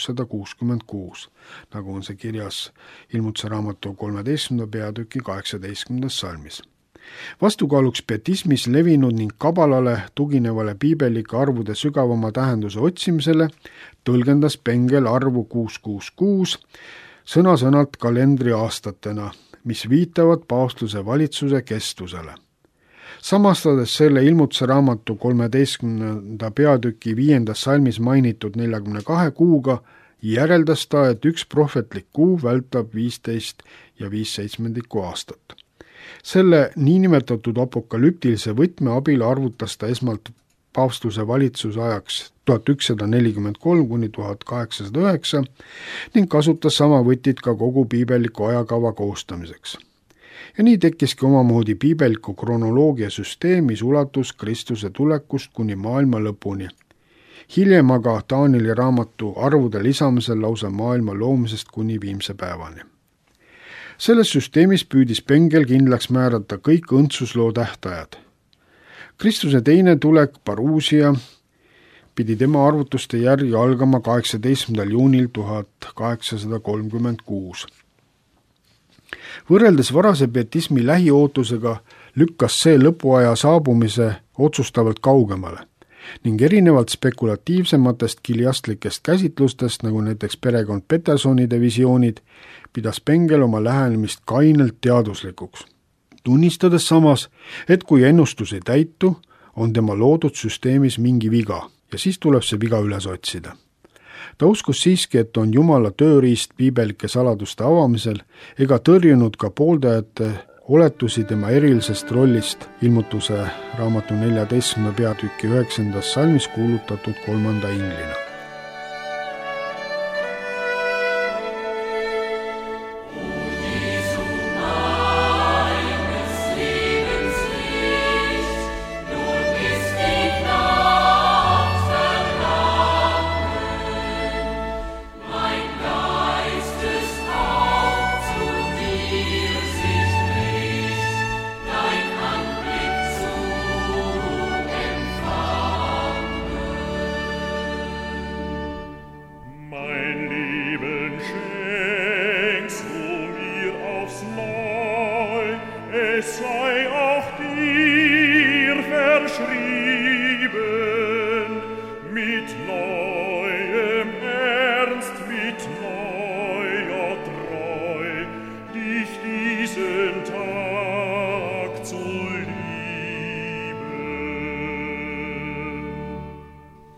666, nagu on see kirjas ilmutuse raamatu 13. peatüki 18. salmis. Vastukaaluks pietismis levinud ning kabalale tuginevale piibelike arvude sügavama tähenduse otsimisele tõlgendas Bengel arvu 666 sõna-sõnalt kalendriaastatena, mis viitavad paavstluse valitsuse kestusele. Samastades selle ilmutuse raamatu 13. peatüki 5. salmis mainitud 42 kuuga, järeldas ta, et üks prohvetlik kuu vältab 15 ja 5/7 aastat. Selle niinimetatud apokalüptilise võtme abil arvutas ta esmalt paavstluse valitsuse ajaks 1143 kuni 1809 ning kasutas sama võtit ka kogu piibeliku ajakava koostamiseks. Ja nii tekkiski omamoodi piibeliku kronoloogia süsteem, mis ulatus Kristuse tulekust kuni maailma lõpuni. Hiljem aga Taanieli raamatu arvude lisamisel lausa maailma loomisest kuni viimse päevani. Selles süsteemis püüdis Bengel kindlaks määrata kõik õndsusloo tähtajad. Kristuse teine tulek Parousia pidi tema arvutuste järgi algama 18. juunil 1836. Võrreldes varase pietismi lähiootusega lükkas see lõpuaja saabumise otsustavalt kaugemale ning erinevalt spekulatiivsematest kiliastlikest käsitlustest, nagu näiteks perekond Petersonide visioonid, pidas Bengel oma lähenemist kainelt teaduslikuks, tunnistades samas, et kui ennustus ei täitu, on tema loodud süsteemis mingi viga ja siis tuleb see viga üles otsida. Ta uskus siiski, et on Jumala tööriist piibelike saladuste avamisel ega tõrjunud ka pooldajate oletusi tema erilisest rollist ilmutuse raamatu 14. peatüki 9. salmis kuulutatud 3. inglina. Tag 'zu lieben.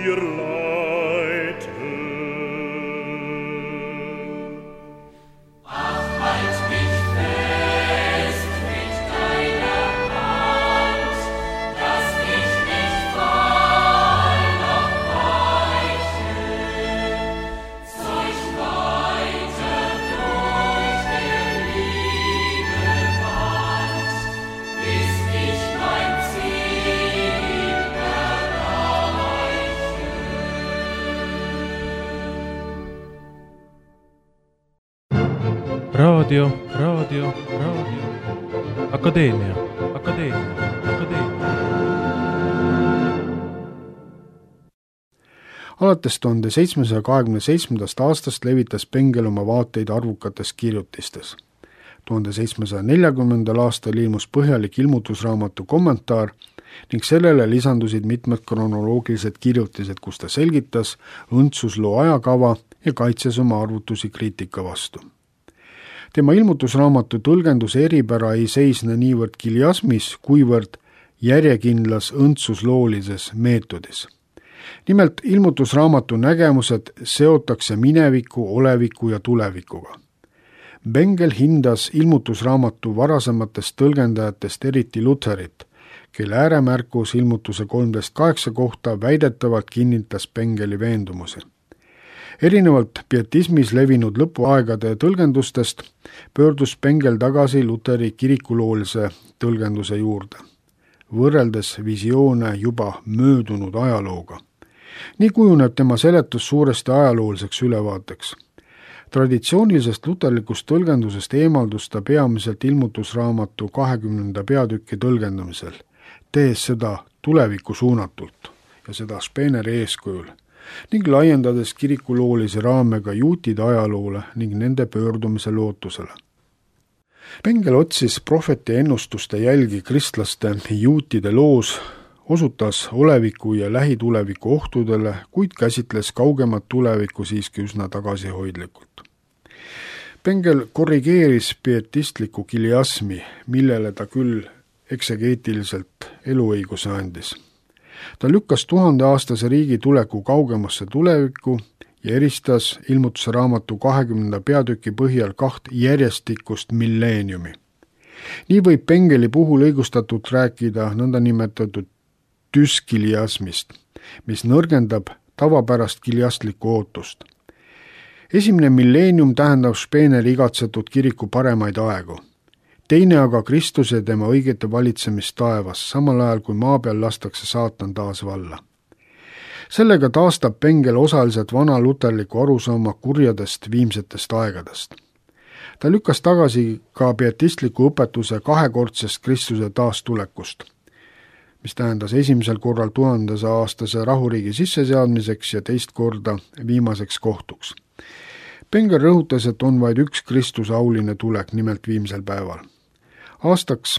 dir leite. Ach, halt mich fest mit deiner Hand, dass ich nicht fall noch weiche. Solch weiter durch der Liebe Band, bis ich mein Ziel erreiche. raadio, Akadeemia. alates 1727. aastast levitas Bengel oma vaateid arvukates kirjutistes. 1740. aastal ilmus põhjalik ilmutusraamatu kommentaar ning sellele lisandusid mitmed kronoloogilised kirjutised, kus ta selgitas õndsusloo ajakava ja kaitses oma arvutusi kriitika vastu. Tema ilmutusraamatu tõlgenduse eripära ei seisne niivõrd kiliasmis, kuivõrd järjekindlas õndsusloolises meetodis. Nimelt ilmutusraamatu nägemused seotakse mineviku, oleviku ja tulevikuga. Bengel hindas ilmutusraamatu varasematest tõlgendajatest eriti Lutherit, kelle ääremärkus ilmutuse 13.8 kohta väidetavalt kinnitas Bengeli veendumusi. Erinevalt pietismis levinud lõpuaegade tõlgendustest pöördus Bengel tagasi Luteri kirikuloolise tõlgenduse juurde, võrreldes visioone juba möödunud ajalooga. Nii kujuneb tema seletus suuresti ajalooliseks ülevaateks. Traditsioonilisest luterlikust tõlgendusest eemaldus ta peamiselt ilmutusraamatu 20. peatüki tõlgendamisel, tees seda tulevikku suunatult ja seda Speeneri eeskujul, ning laiendades kirikuloolisi raame ka juutide ajaloole ning nende pöördumise lootusele. Bengel otsis prohveti ennustuste jälgi kristlaste juutide loos, osutas oleviku ja lähituleviku ohtudele, kuid käsitles kaugemat tulevikku siiski üsna tagasihoidlikult. Bengel korrigeeris pietistlikku kiliasmi, millele ta küll eksegeetiliselt eluõiguse andis. Ta lükkas 1000-aastase riigi tuleku kaugemasse tulevikku ja eristas ilmutuse raamatu 20. peatüki põhjal 2 järjestikust milleeniumi. Nii võib Bengeli puhul õigustatult rääkida nõndanimetatud düskiliasmist, mis nõrgendab tavapärast kiliastlikku ootust. Esimene milleenium tähendab Speeneri igatsetud kiriku paremaid aegu. Teine aga Kristuse tema õigete valitsemist taevas, samal ajal kui maa peal lastakse saatan taas valla. Sellega taastab Bengel osaliselt vana luterliku arusaama kurjadest viimsetest aegadest. Ta lükkas tagasi ka pietistliku õpetuse kahekordsest Kristuse taastulekust, mis tähendas esimesel korral 1000-aastase rahuriigi sisseseadmiseks ja teist korda viimaseks kohtuks. Bengel rõhutas, et on vaid üks Kristuse auline tulek, nimelt viimsel päeval. Aastaks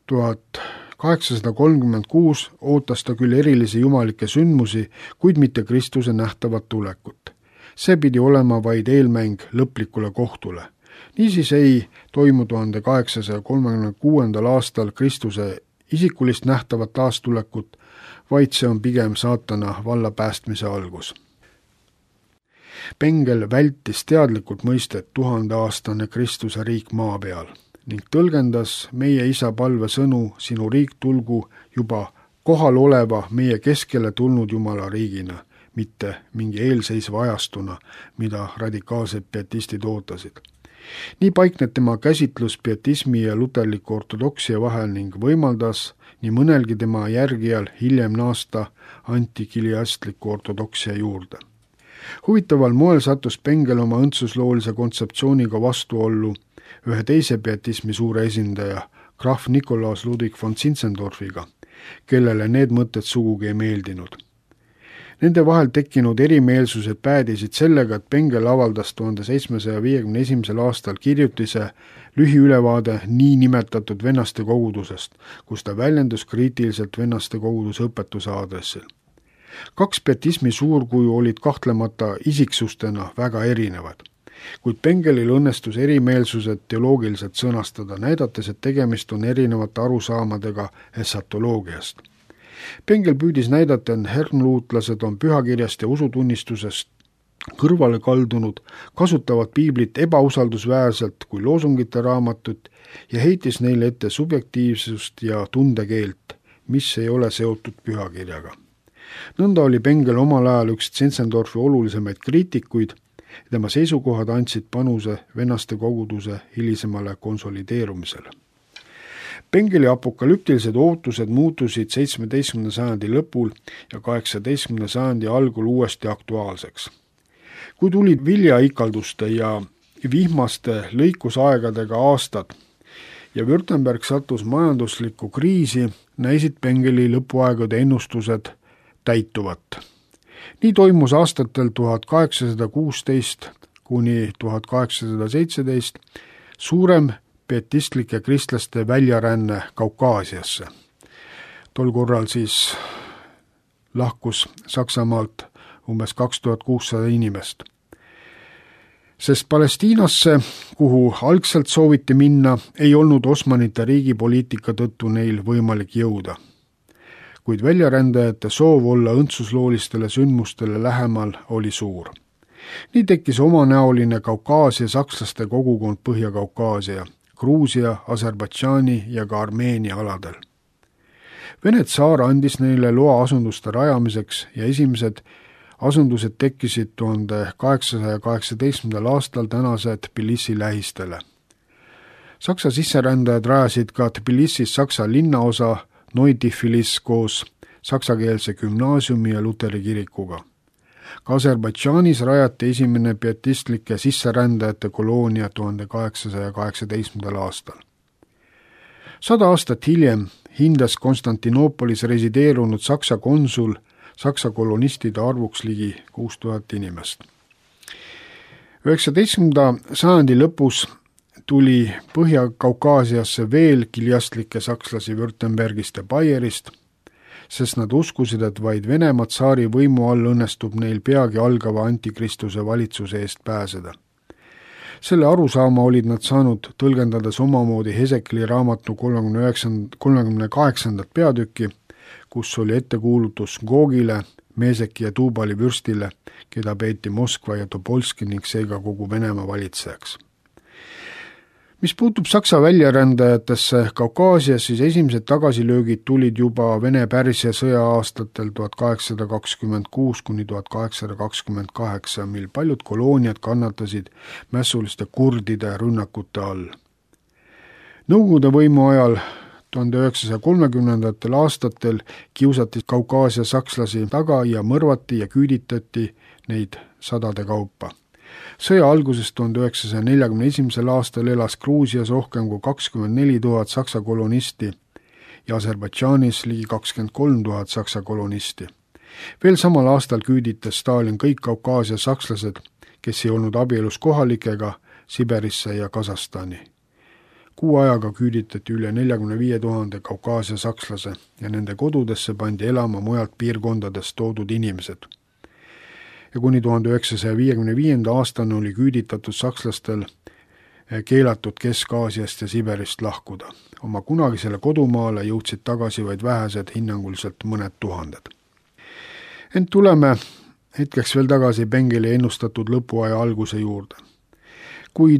1836 ootas ta küll erilisi jumalike sündmusi, kuid mitte Kristuse nähtavat tulekut. See pidi olema vaid eelmäng lõplikule kohtule. Niisiis ei toimu 1836. aastal Kristuse isikulist nähtavat taastulekut, vaid see on pigem saatana valla päästmise algus. Bengel vältis teadlikult mõistet 1000-aastane Kristuse riik maa peal ning tõlgendas meie isa palve sõnu sinu riik tulgu juba kohal oleva meie keskele tulnud Jumala riigina, mitte mingi eelseisva ajastuna, mida radikaalsed pietistid ootasid. Nii paikneb tema käsitlus pietismi ja luterliku ortodoksia vahel ning võimaldas nii mõnelgi tema järgijal hiljem naasta antikiliastliku ortodoksia juurde. Huvitaval moel sattus Bengel oma õndsusloolise kontseptsiooniga vastuollu ühe teise pietismi suure esindaja, krahv Nikolaus Ludwig von Zinzendorfiga, kellele need mõtted sugugi ei meeldinud. Nende vahel tekkinud erimeelsused päädisid sellega, et Bengel avaldas 1751. aastal kirjutise lühiülevaade nii nimetatud vennaste kogudusest, kus ta väljendus kriitiliselt vennaste koguduse õpetuse aadressil. 2 pietismi suurkuju olid kahtlemata isiksustena väga erinevad, kuid Bengelil õnnestus erimeelsused teoloogiliselt sõnastada, näidates, et tegemist on erinevate arusaamadega esatoloogiast. Pengel püüdis näidata, et hernluutlased on pühakirjast ja usutunnistusest kõrvale kaldunud, kasutavad piiblit ebausaldusväärselt kui loosungite raamatut ja heitis neile ette subjektiivsust ja tundekeelt, mis ei ole seotud pühakirjaga. Nõnda oli Pengel omal ajal üks Zinzendorfi olulisemaid kriitikuid, tema seisukohad andsid panuse vennaste koguduse hilisemale konsolideerumisele. Pengeli apokalüptilised ootused muutusid 17. sajandi lõpul ja 18. sajandi algul uuesti aktuaalseks. Kui tulid viljaikalduste ja vihmaste lõikusaegadega aastad ja Württemberg sattus majanduslikku kriisi, näisid Pengeli lõpuaegade ennustused täituvat. Nii toimus aastatel 1816 kuni 1817 suurem pietistlike kristlaste väljaränne Kaukaasiasse. Tol korral siis lahkus Saksamaalt umbes 2600 inimest. Sest Palestiinasse, kuhu algselt sooviti minna, ei olnud Osmanite riigipoliitika tõttu neil võimalik jõuda. Kuid väljarändajate soov olla õndsusloolistele sündmustele lähemal oli suur. Nii tekkis omanäoline Kaukaasia sakslaste kogukond Põhja-Kaukaasia, Gruusia, Aserbaidžaani ja ka Armeenia aladel. Vene tsaar andis neile loa asunduste rajamiseks ja esimesed asundused tekkisid 1818. aastal tänase Tbilisi lähistele. Saksa sisserändajad rajasid ka Tbilisis Saksa linnaosa Neutiflis koos saksakeelse gümnaasiumi ja luteri kirikuga. Ka Aserbaidžaanis rajati esimene pietistlike sisserändajate koloonia 1818. aastal. 100 aastat hiljem hindas Konstantinoopolis resideerunud Saksa konsul Saksa kolonistide arvuks ligi 6000 inimest. 19. sajandi lõpus tuli Põhja-Kaukaasiasse veel kiljastlikke sakslasi Württembergist ja Bayerist, sest nad uskusid, et vaid Venemaa tsaari võimu all õnnestub neil peagi algava antikristuse valitsuse eest pääseda. Selle arusaama olid nad saanud tõlgendades omamoodi Hesekli raamatu 38. peatükki, kus oli ettekuulutus Gogile, Meseki ja Tubali vürstile, keda peeti Moskva ja Topolski ning seega kogu Venemaa valitsejaks. Mis puutub Saksa väljarändajatesse Kaukaasias, siis esimesed tagasilöögid tulid juba Vene-Pärsia sõja aastatel 1826 kuni 1828, mil paljud kolooniad kannatasid mässuliste kurdide rünnakute all. Nõukogude võimu ajal 1930. aastatel kiusati Kaukaasia sakslasi taga ja mõrvati ja küüditati neid sadade kaupa. Sõja algusest 1941. aastal elas Gruusias rohkem kui 24 000 saksa kolonisti ja Aserbaidžaanis ligi 23 000 saksa kolonisti. Veel samal aastal küüditas Stalin kõik Kaukaasia sakslased, kes ei olnud abielus kohalikega, Siberisse ja Kasahstani. Kuu ajaga küüditati üle 45 000 Kaukaasia sakslase ja nende kodudesse pandi elama mujalt piirkondadest toodud inimesed. Ja kuni 1955. aastani oli küüditatud sakslastel keelatud Kesk-Aasiast ja Siberist lahkuda. Oma kunagisele kodumaale jõudsid tagasi vaid vähesed, hinnanguliselt mõned tuhanded. Ent tuleme hetkeks veel tagasi Pengeli ennustatud lõpuaja alguse juurde. Kui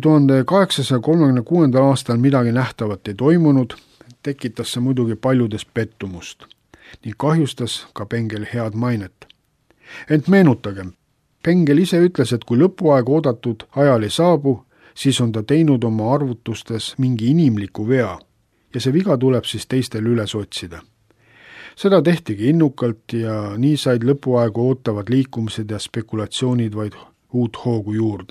1836. aastal midagi nähtavat ei toimunud, tekitas see muidugi paljudes pettumust ning kahjustas ka Pengeli head mainet. Ent meenutagem, Pengel ise ütles, et kui lõpuaeg oodatud ajal ei saabu, siis on ta teinud oma arvutustes mingi inimliku vea ja see viga tuleb siis teistel üles otsida. Seda tehtigi innukalt ja nii said lõpuaegu ootavad liikumised ja spekulatsioonid vaid uut hoogu juurde.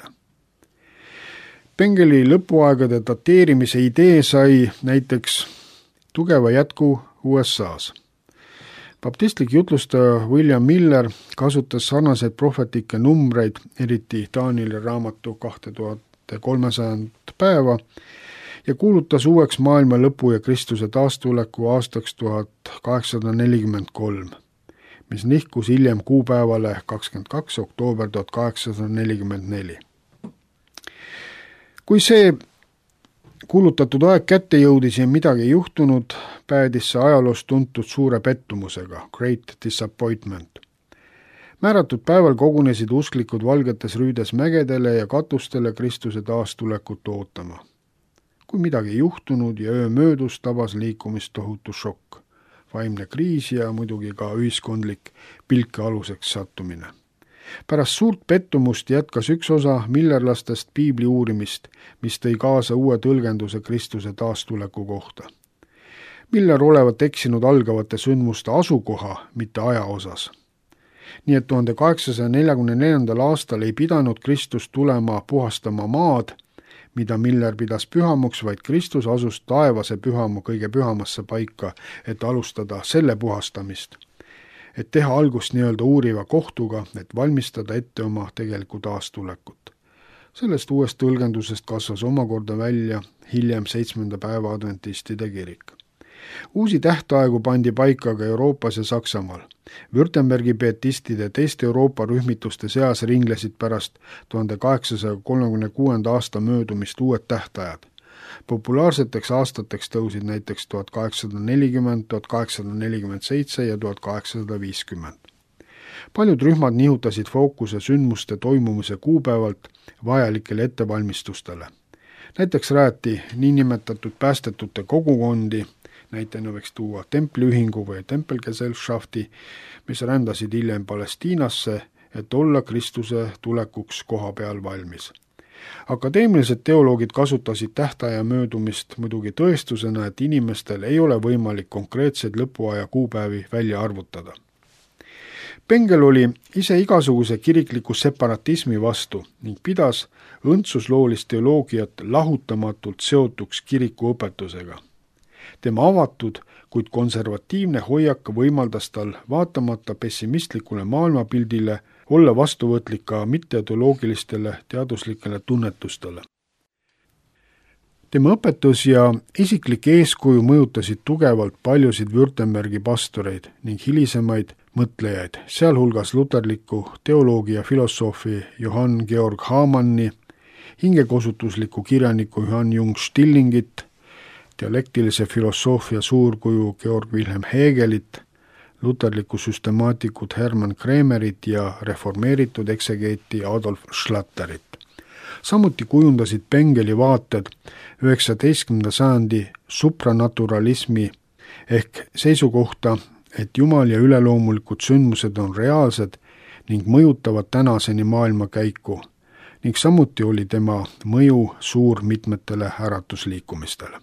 Pengeli lõpuaegade dateerimise idee sai näiteks tugeva jätku USA-s. Baptistlik jutlustaja William Miller kasutas sarnaseid prohvetlikke numbreid, eriti Danieli raamatu 2300 päeva, ja kuulutas uueks maailma lõpu ja Kristuse taastuleku aastaks 1843, mis nihkus hiljem kuupäevale 22. oktoober 1844. Kui see kuulutatud aeg kätte jõudis ja midagi ei juhtunud, päädis see ajaloos tuntud suure pettumusega, Great Disappointment. Määratud päeval kogunesid usklikud valgetes rüüdes mägedele ja katustele Kristuse taastulekut ootama. Kui midagi ei juhtunud ja öö möödus, tabas liikumist tohutu šokk, vaimne kriis ja muidugi ka ühiskondlik pilke aluseks sattumine. Pärast suurt pettumust jätkas üks osa millerlastest piibli uurimist, mis tõi kaasa uue tõlgenduse Kristuse taastuleku kohta. Miller olevat eksinud algavate sündmuste asukoha, mitte aja osas. Nii et 1844. aastal ei pidanud Kristus tulema puhastama maad, mida Miller pidas pühamuks, vaid Kristus asus taevase pühamu kõige pühamasse paika, et alustada selle puhastamist. Et teha algust nii-öelda uuriva kohtuga, et valmistada ette oma tegelikku taastulekut. Sellest uuest tõlgendusest kasvas omakorda välja hiljem 7. päeva adventistide kirik. Uusi tähtaegu pandi paika ka Euroopas ja Saksamaal. Württembergi pietistide teiste Euroopa rühmituste seas ringlesid pärast 1836. aasta möödumist uued tähtajad. Populaarseteks aastateks tõusid näiteks 1840, 1847 ja 1850. Paljud rühmad nihutasid fookuse sündmuste toimumise kuupäevalt vajalikele ettevalmistustele. Näiteks rajati niinimetatud päästetute kogukondi, näitena võiks tuua templiühingu või tempelgesellschafti, mis rändasid hiljem Palestiinasse, et olla Kristuse tulekuks koha peal valmis. Akadeemilised teoloogid kasutasid tähtaja möödumist muidugi tõestusena, et inimestel ei ole võimalik konkreetseid lõpuaja kuupäevi välja arvutada. Bengel oli ise igasuguse kirikliku separatismi vastu ning pidas õndsusloolist teoloogiat lahutamatult seotuks kiriku õpetusega. Tema avatud, kuid konservatiivne hoiak võimaldas tal vaatamata pessimistlikule maailmapildile olla vastuvõtlik ka mitteteoloogilistele teaduslikele tunnetustele. Tema õpetus ja isiklik eeskuju mõjutasid tugevalt paljusid Württembergi pastoreid ning hilisemaid mõtlejaid, sealhulgas luterliku teoloogi ja filosoofi Johann Georg Hamanni, hingekosutusliku kirjaniku Johann Jung Stillingit, dialektilise filosoofia suurkuju Georg Wilhelm Hegelit, luterliku süstemaatikut Hermann Kremerit ja reformeeritud eksegeeti Adolf Schlatterit. Samuti kujundasid Bengeli vaated 19. sajandi supranaturalismi ehk seisukohta, et Jumal ja üleloomulikud sündmused on reaalsed ning mõjutavad tänaseni maailma käiku ning samuti oli tema mõju suur mitmetele äratusliikumistele.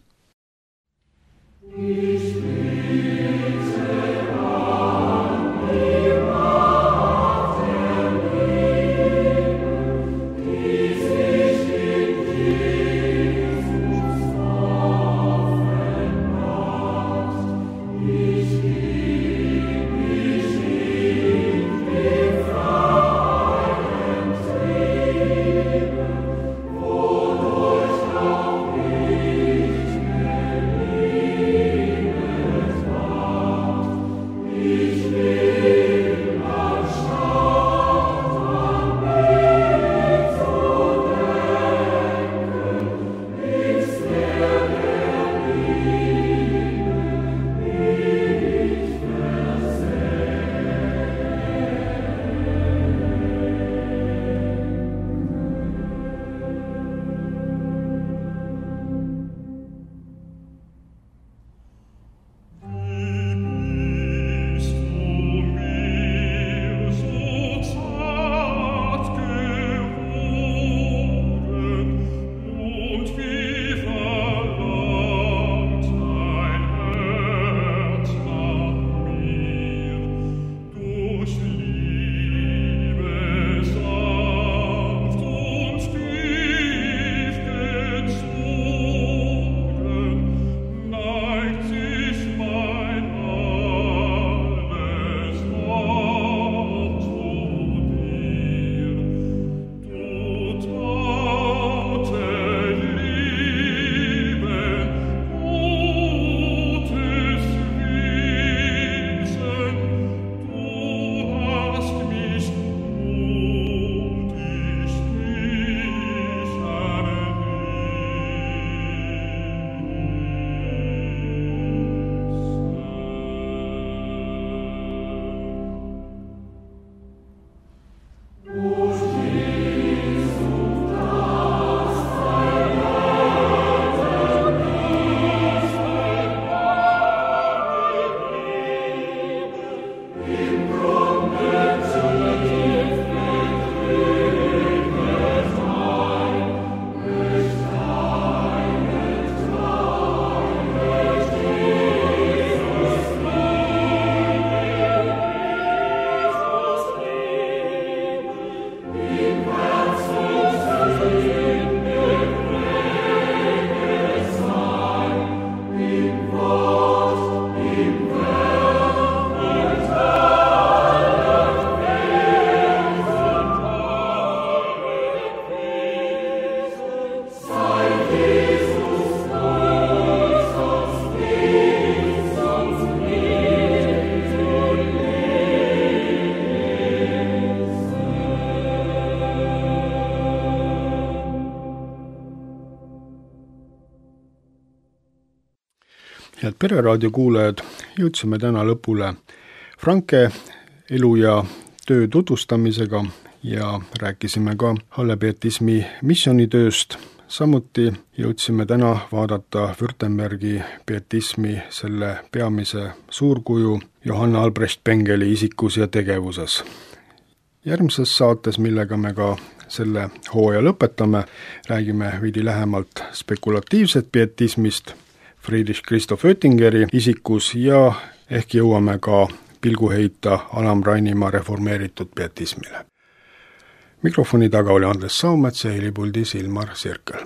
Head Pereraadio kuulajad, jõudsime täna lõpule Franke elu ja töö tutvustamisega ja rääkisime ka Halle-pietismi missionitööst. Samuti jõudsime täna vaadata Württembergi pietismi selle peamise suurkuju Johanna Albrecht Bengeli isikus ja tegevuses. Järgmises saates, millega me ka selle hooaja lõpetame, räägime veidi lähemalt spekulatiivset pietismist Friedrich Christoph Oettingeri isikus ja ehk jõuame ka pilgu heita Alam Rainimaa reformeeritud pietismile. Mikrofoni taga oli Andres Saumets ja helipuldis Ilmar Sirkel.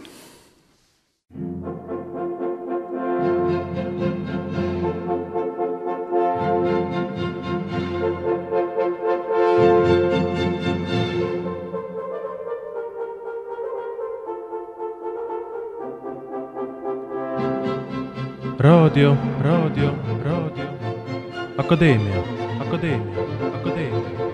Raadio. Akadeemia.